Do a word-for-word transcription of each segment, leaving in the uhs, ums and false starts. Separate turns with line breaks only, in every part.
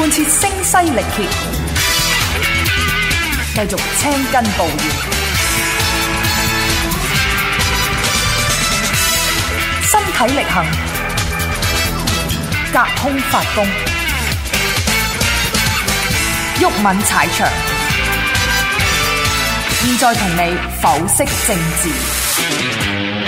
貫徹聲嘶力竭，繼續青筋暴現，身體力行，隔空發功，毓民踩場。現在同你剖析政治。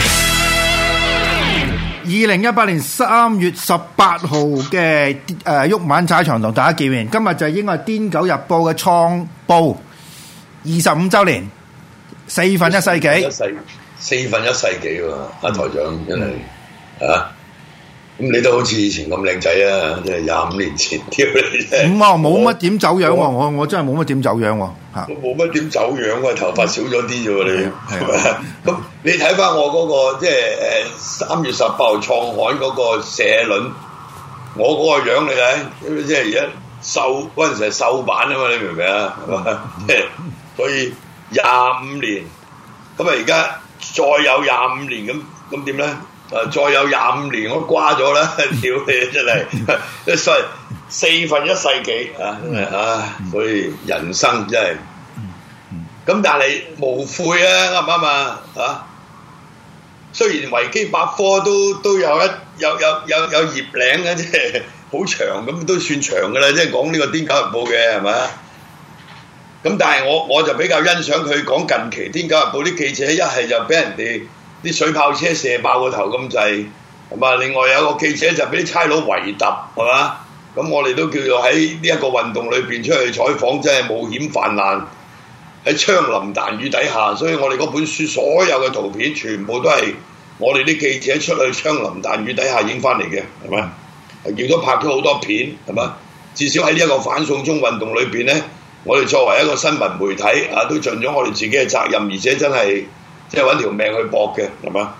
二零一八年三月十八號嘅誒毓民踩場同大家見面，今日就應該係《癲狗日報》嘅創報二十五週年，四分一世紀，
一世四分一世紀喎，阿台長真係、嗯、啊！咁你都好似以前咁靚仔啊！即係廿五年前跳你啫。
咁啊，冇乜點走樣喎，我我，我真係冇乜點走樣喎嚇。
冇乜點走樣喎，頭髮少咗啲啫喎你。咁你睇翻我嗰、嗰個即係誒三月十八號創刊嗰個社論，我嗰個樣你睇，即係而家瘦嗰陣時係瘦版啊嘛，你明唔明啊？即係所以廿五年，咁啊而家再有廿五年咁，咁點咧？誒，再有廿五年我瓜咗啦！屌你真係，所以四分一世紀啊！真係啊，所以人生真係咁，但係無悔啊，啱唔啱啊？啊，雖然維基百科都都有一有有有有頁領嘅，即係好長咁，都算長噶啦，即係講呢個《癲狗日報》嘅係咪啊？咁但係我我就比較欣賞佢講近期《癲狗日報》啲記者，一係就俾人哋啲水炮車射爆個頭咁滯，係嘛？另外有個記者就俾啲差佬圍揼，係嘛？咁我哋都叫做喺呢一個運動裏邊出去採訪，真係冒險泛濫，喺槍林彈雨底下，所以我哋嗰本書所有嘅圖片全部都係我哋啲記者出去槍林彈雨底下影翻嚟嘅，係嘛？亦都拍咗好多片，係嘛？至少喺呢一個反送中運動裏邊咧，我哋作為一個新聞媒體啊，都盡咗我哋自己嘅責任，而且真係即係揾條命去搏嘅，係嘛？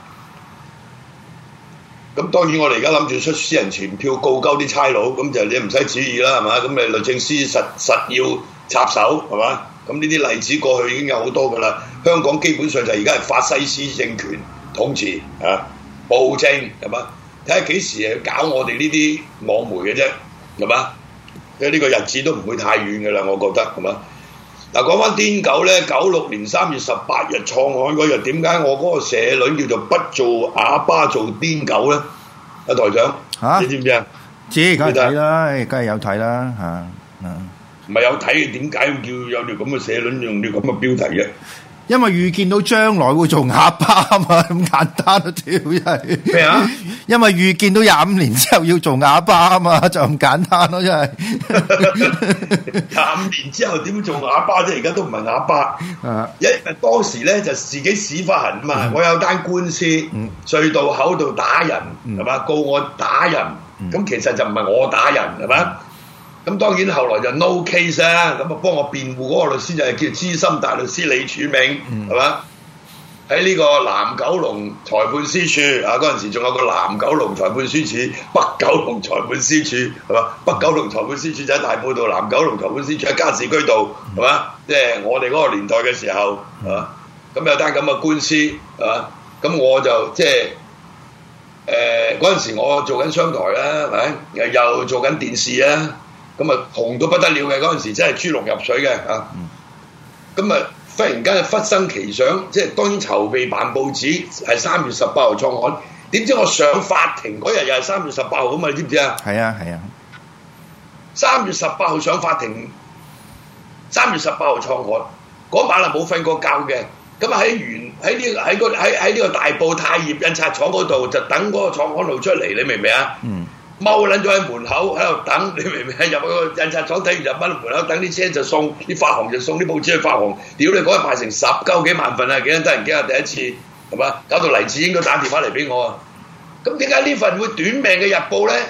咁當然我哋而家諗住出私人傳票告鳩啲差佬，咁就你唔使旨意啦，係嘛？咁你律政司實實要插手，係嘛？咁呢啲例子過去已經有好多噶啦。香港基本上就而家係法西斯政權統治啊，暴政，係嘛？睇下幾時去搞我哋呢啲網媒嘅啫，係嘛？因為呢個日子都唔會太遠噶啦，我覺得係嘛？嗱，講翻癲狗咧，九六年三月十八日創刊嗰日，點解我嗰個社論叫做不做啞巴做癲狗咧？阿台長，嚇你知唔知啊？
知，梗係睇啦，梗係有睇啦，嚇，嗯，
唔係有睇，點解叫有條咁嘅社論用啲咁嘅標題嘅？
因為預見到將來會做啞巴啊嘛，咁簡單啊，屌真係
咩啊？
因為預見到廿五年之後要做啞巴啊嘛，就咁簡單咯，真係。廿五年之後點做啞巴啫？而家都唔係啞巴。啊！因為當時咧就自己屎忽痕啊嘛，嗯、我有單官司，嗯、隧道口度打人係嘛、嗯，告我打人，咁、嗯、其實就唔係我打人係嘛。咁當然後來就 no case 啦，咁啊幫我辯護嗰個律師就係叫資深大律師李柱銘，係嘛、嗯？喺呢個南九龍裁判司署啊，嗰陣時仲有個南九龍裁判司署、北九龍裁判司署，係嘛？北九龍裁判司署就喺大埔道，南九龍裁判司署喺加士居道，係嘛？即係我哋嗰個年代嘅時候，係嘛？咁有單咁嘅官司，係嘛？咁我就即係誒嗰陣時我做緊商台啦，係咪？又做緊電視啊。咁啊紅到不得了嘅嗰陣時，真係豬籠入水嘅啊！咁啊忽然間忽生奇想，即係當然籌備辦報紙係三月十八號創刊，點知我上法庭嗰日又係三月十八號咁嘛？你知唔知啊？ 係啊係啊！
三月十八號上法庭，三月十八號創刊，嗰晚啊冇瞓過覺嘅，咁啊喺原喺呢喺個喺喺呢個大埔太業印刷廠嗰度就等嗰個創刊號出嚟，你明唔明啊？嗯。踎撚咗喺門口喺度等，你明唔明？入去個印刷廠睇完入翻門口等啲車就送啲發行就送啲報紙去發行，屌你嗰日賣成十鳩幾萬份啊！幾得人驚啊！第一次係嘛？搞到黎智英都打電話嚟俾我啊！咁點解呢份會短命嘅日報咧？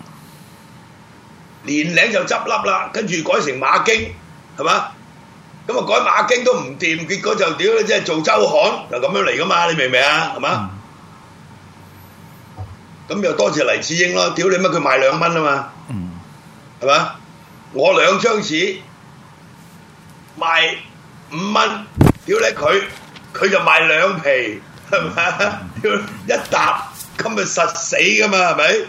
年零就執笠啦，跟住改成馬經係嘛？咁啊改馬經都唔掂，結果就屌你即係做週刊就咁樣嚟噶嘛？你明唔明啊？係嘛？咁又多謝黎智英咯，屌你乜佢賣兩蚊啊嘛，係嘛、嗯？我兩張紙賣五蚊，屌你佢佢就賣兩皮，係咪？屌一沓咁咪實死噶嘛，係咪？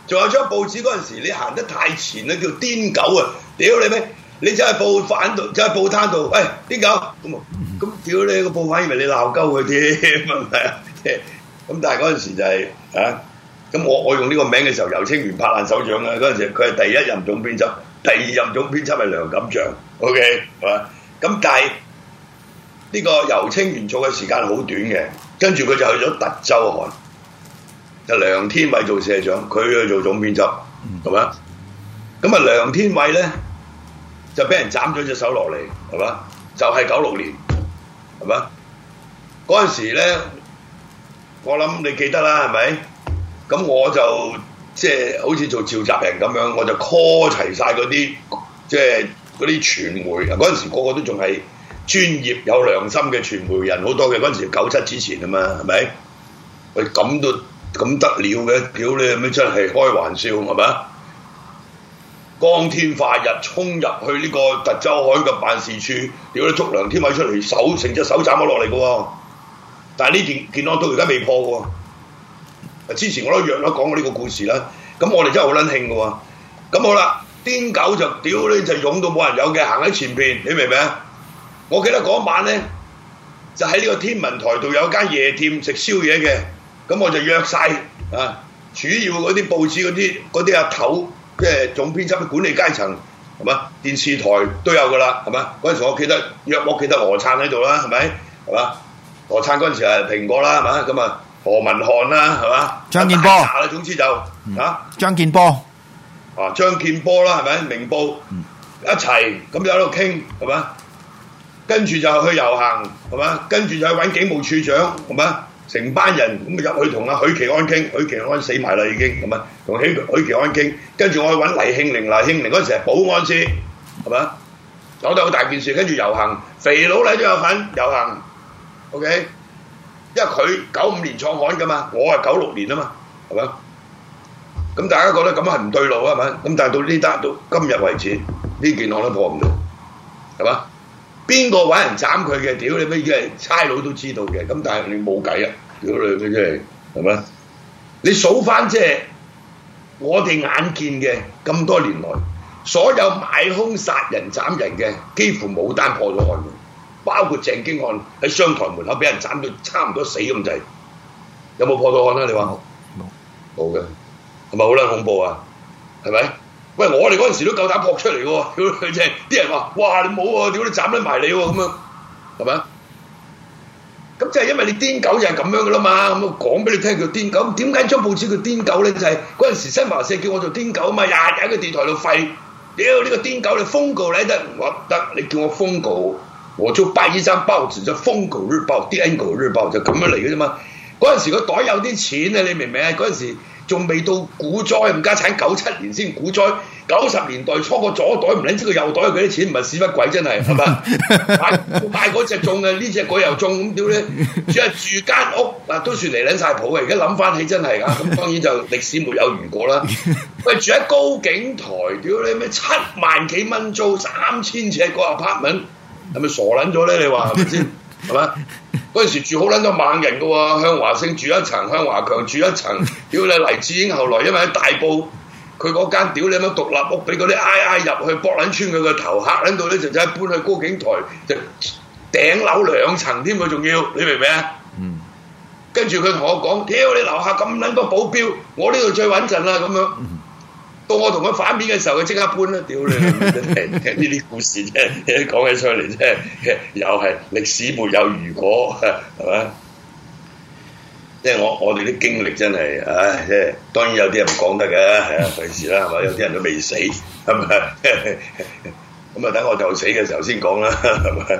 仲有張報紙嗰陣時，你行得太前啦，叫癲狗啊！屌你咩？你走去報販度，走去報攤度，喂癲狗咁咁屌你個報販以為你鬧鳩佢添，係咪啊？咁但係嗰陣時就係、是、啊，咁我我用呢個名嘅時候，游清源拍爛手掌啊！嗰陣時佢係第一任總編輯，第二任總編輯係梁錦祥 ，OK 係嘛？咁但係呢個游清源做嘅時間好短嘅，跟住佢就去咗《特週刊》，就梁天偉做社長，佢去做總編輯，係嘛？咁啊梁天偉咧就俾人斬咗隻手落嚟，係嘛？就係九六年，係嘛？嗰陣時咧，我諗你記得啦，係咪？咁我就即係好似做召集人咁樣，我就 call 齊晒嗰啲即係嗰啲傳媒，嗰陣時個個都仲係專業有良心嘅傳媒人，好多嘅嗰陣時九七之前啊嘛，係咪？喂咁都咁得了嘅，屌你咩真係開玩笑係咪？光天化日衝入去呢個特週刊嘅辦事處，屌你捉梁天偉出嚟，手成隻手斬咗落嚟嘅喎。但係呢件件案到而家未破嘅喎。之前我都約咗講過呢個故事啦。咁我哋真係好撚興嘅喎。咁好啦，癲狗就屌你就湧到冇人有嘅，行喺前邊，你明唔明啊？我記得嗰晚咧，就喺呢個天文台度有間夜店食宵夜嘅。咁我就約晒啊，主要嗰啲報紙嗰啲嗰啲阿頭。即係總編輯管理階層係嘛？電視台都有㗎啦，係嘛？嗰陣時我記得約我記得羅燦喺度啦，係咪？係嘛？羅燦嗰陣時係蘋果啦，係嘛？咁啊何文漢啦，係嘛？
張健波
啦，總之就
嗯、
啊
張健波
啊張健波啦，係咪？明報、嗯、一齊咁就喺度傾係嘛？跟住就去遊行係嘛？跟住就去揾警務處長係嘛？成班人咁啊入去同阿許奇安傾，許奇安死埋啦已經咁啊，同許許奇安傾，跟住我去揾黎慶寧，黎慶寧嗰陣時係保安司係嘛，搞得好大件事，跟住遊行，肥佬黎都有份遊行 ，OK，因為佢九五年創刊噶嘛，我係九六年啊嘛，係嘛，咁大家覺得咁係唔對路啊，係咪？咁但係到呢單到今日為止，呢件案都破唔到，係嘛？邊個揾人斬佢嘅？屌你咩嘢？差佬都知道嘅，咁但係你冇計啊！屌你咩真係係咪？你數翻即係我哋眼見嘅咁多年來，所有買兇殺人斬人嘅，幾乎冇單破咗案嘅，包括鄭經翰喺商台門口俾人斬到差唔多死咁滯，有冇破到案啊？你話冇冇嘅，係咪好撚恐怖啊？係咪？喂，我哋嗰陣時都夠膽撲出嚟嘅喎，屌佢真係啲人話：哇，你冇喎，屌你斬得埋你喎，咁樣係咪啊？咁就係因為你癲狗就係咁樣嘅啦嘛，咁我講俾你聽叫癲狗，點解張報紙叫癲狗咧？就係嗰陣時新華社叫我做癲狗啊嘛，日日喺個電台度廢，屌呢個癲狗你瘋狗嚟得，我得你叫我瘋狗，我就擺一張報紙就瘋狗日報、癲狗日報就咁樣嚟嘅啫嘛。嗰陣時個袋有啲錢啊，你明唔明啊？嗰陣時。仲未到股災，唔家產九七年先股災，九十年代初個左袋唔撚知個右袋係幾多錢，唔係屎忽鬼真係係嘛？買買嗰隻中嘅，呢隻佢又中咁屌咧，只係住間屋啊都算嚟撚晒譜嘅。而家諗翻起真係啊，咁當然就歷史沒有如果啦。喂，住喺高景台，屌你咩七萬幾蚊租，三千尺個 apartment，係咪傻撚咗咧？你話係咪先？係嘛？嗰陣時住好撚多猛人嘅喎，向華勝住一層，向華強住一層，屌你黎智英後來因為喺大埔，佢嗰間屌你乜獨立屋俾嗰啲挨挨入去搏撚穿佢個頭，嚇撚到咧就就係搬去高景台，就頂樓兩層添，佢仲要，你明唔明啊？嗯。跟住佢同我講：屌你樓下咁撚多保鏢，我呢度最穩陣啦咁樣。嗯。到我同佢反面嘅時候，佢即刻搬啦！屌你，真係呢啲故事啫，講起上嚟啫，又係歷史沒有如果，係咪？即係我我哋啲經歷真係，唉，即係當然有啲人唔講得嘅，係啊，費事啦，係咪？有啲人都未死，係咪？咁啊，等我就死嘅時候先講啦，係咪？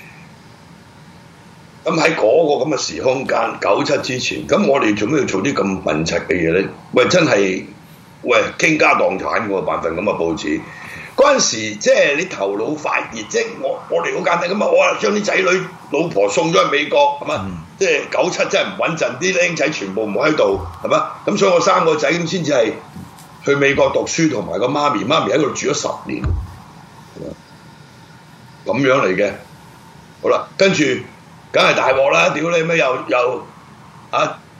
咁喺嗰個咁嘅時空間，九七之前，咁我哋做咩要做啲咁笨柒嘅嘢咧？喂，真係〜喂，傾家蕩產喎，辦份咁嘅報紙。嗰陣時即係你頭腦發熱，即係我我哋好簡單咁啊！我話將啲仔女老婆送咗去美國，係嘛？嗯、即係九七真係唔穩陣，啲僆仔全部唔喺度，係嘛？咁所以我三個仔咁先至係去美國讀書，同埋個媽咪，媽咪喺度住咗十年，咁樣嚟嘅。好啦，跟住梗係大鑊啦！屌你咩又又啊！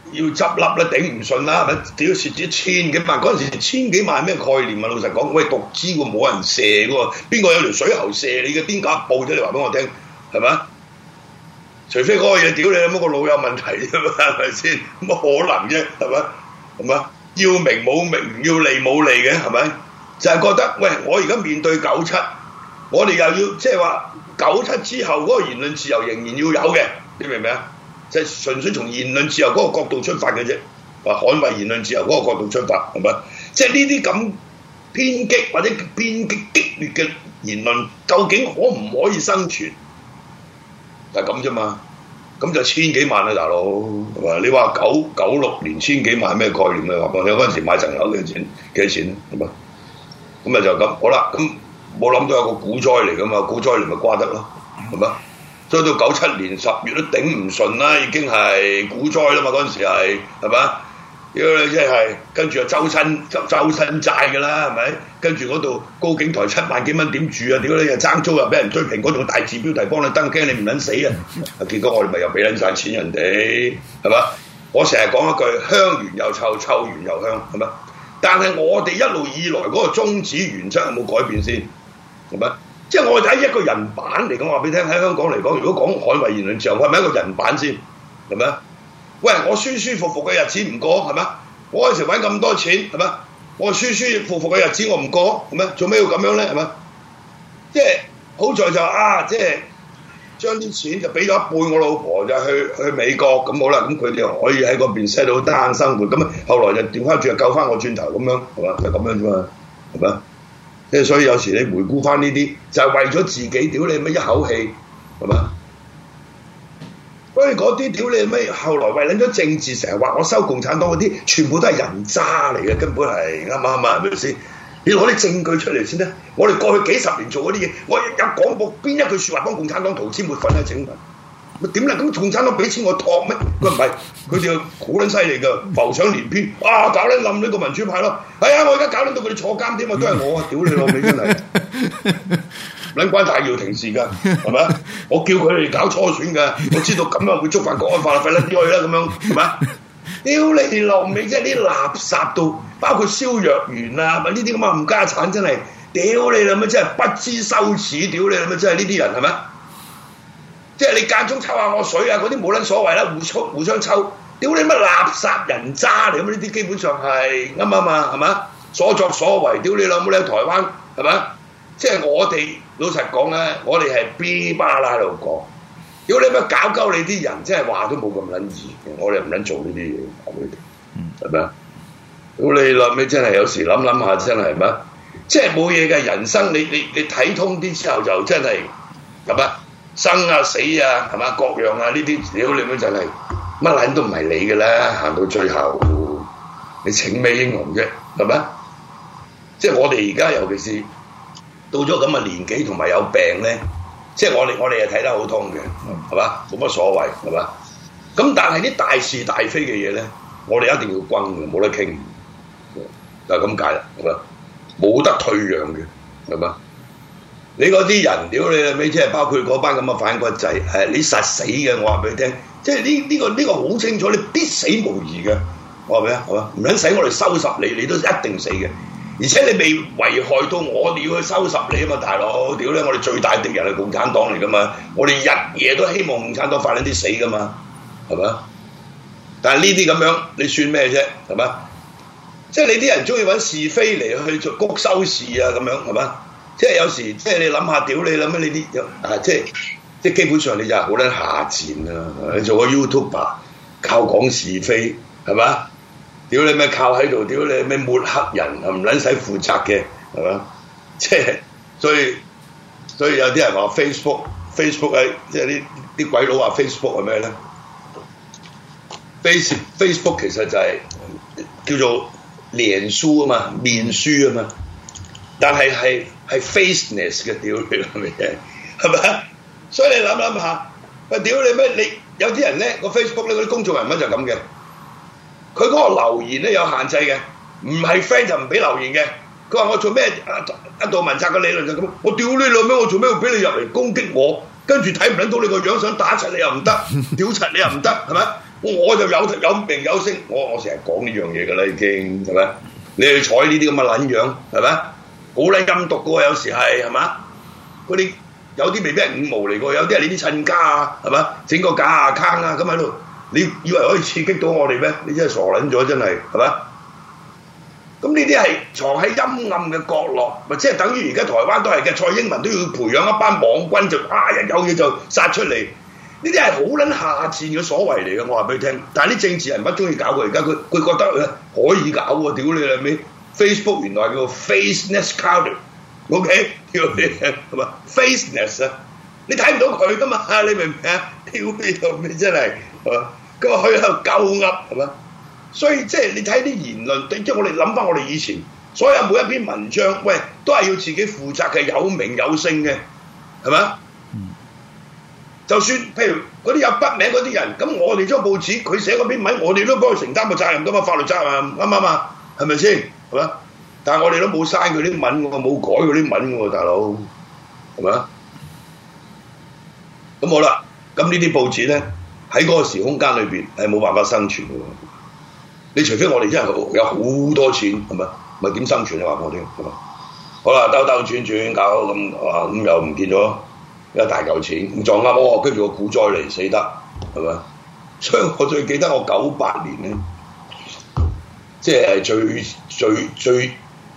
要執笠啦，頂唔順啦，係咪？屌蝕咗千幾萬，嗰陣時千幾萬係咩概念啊？老實講，喂，獨資喎，冇人射嘅喎，邊個有條水喉射你嘅癲假報啫？你話俾我聽，係咪？除非嗰個嘢屌你有冇個腦有問題啫嘛，係咪先？冇可能啫，係咪？係咪？要名冇名，要利冇利嘅，係咪？就係、是、覺得，喂，我而家面對九七，我哋又要即係話九七之後嗰個言論自由仍然要有嘅，你明唔明啊？就係純粹從言論自由嗰個角度出發嘅啫，話捍衞言論自由嗰個角度出發，係咪？即係呢啲咁偏激或者偏激激烈嘅言論，究竟可唔可以生存？就係咁啫嘛，咁就千幾萬啊，大佬，係嘛？你話九九六年千幾萬咩概念啊？話講你嗰陣時買層樓幾錢？幾多錢？係嘛？咁啊就咁好啦，咁冇諗到有個股災嚟噶嘛，股災嚟咪瓜得咯，係嘛？所以到九七年十月都頂唔順啦，已經係股災啦嘛，嗰陣時係係嘛？屌你即係跟住又周身周周身債㗎啦，係咪？跟住嗰度高景台七萬幾蚊點住啊？屌你又爭租又俾人追平，嗰種大字標題幫你登，驚你唔撚死啊！結果我哋咪又俾撚晒錢人哋，係嘛？我成日講一句，香完又臭，臭完又香，係咪？但係我哋一路以來嗰個宗旨原則有冇改變先？係咪？即係我哋睇一個人版嚟講，話俾你聽，喺香港嚟講，如果講捍衞言論自由，係咪一個人版先？係咪？喂，我舒舒服服嘅日子唔過，係咪？我嗰陣時揾咁多錢，係咪？我舒舒服服嘅日子我唔過，係咪？做咩要咁樣咧？係咪？即係好在就啊，即係將啲錢就俾咗一半我老婆就去去美國咁好啦，咁佢哋又可以喺嗰邊 set 到單生活，咁啊後來就調翻轉就救翻我轉頭咁樣，係嘛？就咁樣啫嘛，係咪？即係所以有時你回顧翻呢啲，就係為咗自己屌你乜一口氣，係嘛？所以嗰啲屌你咩？後來為撚咗政治，成日話我收共產黨嗰啲，全部都係人渣嚟嘅，根本係啱唔啱啊？係咪先？你攞啲證據出嚟先啦！我哋過去幾十年做嗰啲嘢，我有講過邊一句説話幫共產黨塗脂抹粉啊？整咪點啦？咁共產黨俾錢我托咩？佢唔係，佢哋好撚犀利㗎，浮想聯翩，啊搞撚冧呢個民主派咯！係啊，我而家搞撚到佢哋坐監添啊，都係我啊！屌你老味真係〜撚關戴耀廷事㗎，係咪？我叫佢哋搞初選㗎，我知道咁樣會觸犯國安法啦，費撚啲去啦，咁樣係咪？屌你老味，即係啲垃圾到，包括蕭若元啊，咪呢啲咁嘅冚家產真係，屌你老味真係不知羞恥，屌你老味真係呢啲人係咪？即係你間中抽下我水啊，嗰啲冇撚所謂啦，互抽互相抽，屌你乜垃圾人渣嚟咁？呢啲基本上係啱唔啱啊？係咪？所作所為，屌你老母你喺台灣係咪？即係我哋老實講咧，我哋係 B 巴啦喺度講，屌你乜搞鳩你啲人，即係話都冇咁撚易嘅，我哋唔撚做呢啲嘢，講俾你聽，係咪啊？屌你老味真係有時諗諗下，真係咩？即係冇嘢嘅人生，你你你睇通啲之後就真係係咪？生啊死啊係嘛？各樣啊呢啲，屌你乜真係乜撚都唔係你嘅啦，行到最後你請咩英雄啫？係咪？即係我哋而家尤其是。到咗咁嘅年紀同埋有病咧，即係我哋我哋係睇得好通嘅，係嘛？冇乜所謂，係嘛？咁但係啲大是大非嘅嘢咧，我哋一定要轟嘅，冇得傾，就係咁解啦，係嘛？冇得退讓嘅，係嘛？你嗰啲人屌你老味，即係包括嗰班咁嘅反骨仔，係你實死嘅，我話俾你聽，即係呢呢個呢、呢個好清楚，你必死無疑嘅，我話俾你聽，係嘛？唔撚使我哋收拾你，你都一定死嘅。而且你未危害到我哋要去收拾你啊嘛，大佬！屌咧，我哋最大敵人係共產黨嚟噶嘛，我哋日夜都希望共產黨快啲死噶嘛，係咪？但係呢啲咁樣，你算咩啫？係咪？即係你啲人中意揾是非嚟去做谷收視啊，咁樣係咪？即係有時，即係你諗下，屌你諗咩？你啲啊，即係即係基本上你就係好撚下賤啊！你做個 YouTuber 靠講是非係咪？屌你咩靠喺度？屌你咩抹黑人，唔撚使負責嘅，係嘛？即係所以所以有啲人話 Facebook Facebook 係即係啲啲鬼佬話 Facebook 係咩咧 ？Face Facebook 其實就係叫做臉書啊嘛，面書啊嘛，但係係係 faceless 嘅，屌你老味嘅，係咪？所以你諗諗下，喂屌你咩？你有啲人咧個 Facebook 咧嗰啲公眾人物就咁嘅。佢嗰個留言咧有限制嘅，唔係 friend 就唔俾留言嘅。佢話我做咩？阿阿杜汶澤嘅理論就咁，我屌你老味，我做咩要俾你入嚟攻擊我？跟住睇唔撚到你個樣，想打柒你又唔得，屌柒你又唔得，係咪？ 我就有有名有姓，我我成日講呢樣嘢㗎啦，已經係咪？你去睬呢啲咁嘅撚樣係咪？好撚陰毒嘅喎，有時係係嘛？嗰啲有啲未必係五毛嚟嘅，有啲係你啲親家啊，係嘛？整個假 account 啊，咁喺度，你以為可以刺激到我哋咩？你真係傻撚咗，真係係嘛？咁呢啲係藏喺陰暗嘅角落，咪即係等於而家台灣都係嘅，蔡英文都要培養一班網軍，就啊一有嘢就殺出嚟。呢啲係好撚下賤嘅所謂嚟嘅，我話俾你聽。但係啲政治人物中意搞佢，而家佢佢覺得可以搞喎，屌你老味 ！Facebook 原來叫做 faceless counter，OK？ 屌你係嘛 ？faceless 啊，你睇唔到佢噶嘛？你明唔明啊？屌你老味真係係嘛？咁啊佢喺度鳩噏係嘛？所以即係你睇啲言論，即係我哋諗翻我哋以前所有每一篇文章，喂都係要自己負責嘅，有名有姓嘅，係咪？就算譬如嗰啲有筆名嗰啲人，咁我哋張報紙佢寫嗰篇文，我哋都幫佢承擔個責任噶嘛，法律責任啱唔啱啊？係咪先？係嘛？但係我哋都冇刪佢啲文喎，冇改佢啲文喎，大佬係咪啊？咁好啦，咁呢啲報紙咧喺嗰個時空間裏邊係冇辦法生存嘅喎。你除非我哋真係有好多錢，係咪？咪點生存啊？話我聽係嘛？好啦，兜兜轉轉搞咁啊，咁又唔見咗一大嚿錢，咁撞啱我，跟住個股災嚟死得係咪？所以我最記得我九八年咧，即係最最最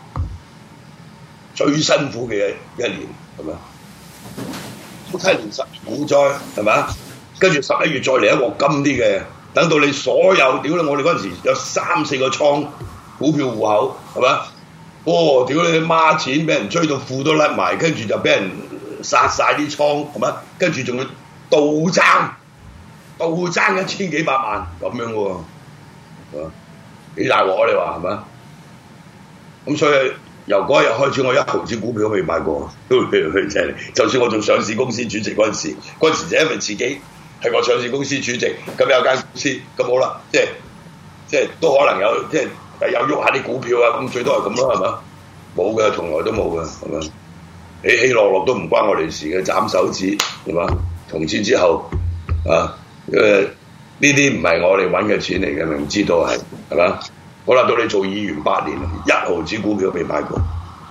最辛苦嘅一年係咪？九七年十股災係咪？跟住十一月再嚟一鑊金啲嘅。等到你所有屌你，我哋嗰陣時有三四個倉股票戶口係咪？哦，屌你孖錢俾人追到褲都甩埋，跟住就俾人殺晒啲倉係咪？跟住仲要倒爭，倒爭一千幾百萬咁樣喎，係嘛？幾大鑊啊？你話係咪？咁所以由嗰日開始，我一毫子股票都未買過，就算我做上市公司主席嗰陣時，嗰陣時就因為自己係個上市公司主席，咁有間公司，咁好啦，即係即係都可能有，即係有喐下啲股票啊，咁最多係咁咯，係嘛？冇嘅，從來都冇嘅，係嘛？起起落落都唔關我哋事嘅，斬手指係嘛？從此之後啊，誒呢啲唔係我哋揾嘅錢嚟嘅，明知道係係嘛？好啦，到你做議員八年，一毫子股票都未買過。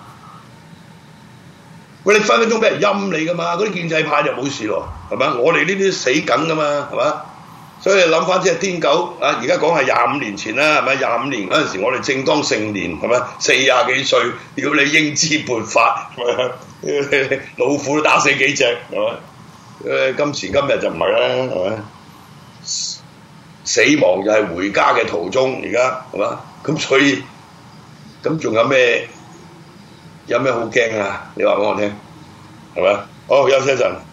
喂，你分分鐘俾人陰你噶嘛？嗰啲建制派就冇事咯，係嘛？我哋呢啲死梗噶嘛，係嘛？所以諗翻即係癲狗啊！而家講係廿五年前啦，係咪？廿五年嗰陣時，我哋正當盛年，係咪？四廿幾歲，屌你英姿勃發，老虎都打死幾隻，係嘛？誒，今時今日就唔係啦，係咪？死亡就係回家嘅途中，而家係嘛？咁所以咁仲有咩有咩好驚啊？你話俾我聽，係咪？好，休息一陣。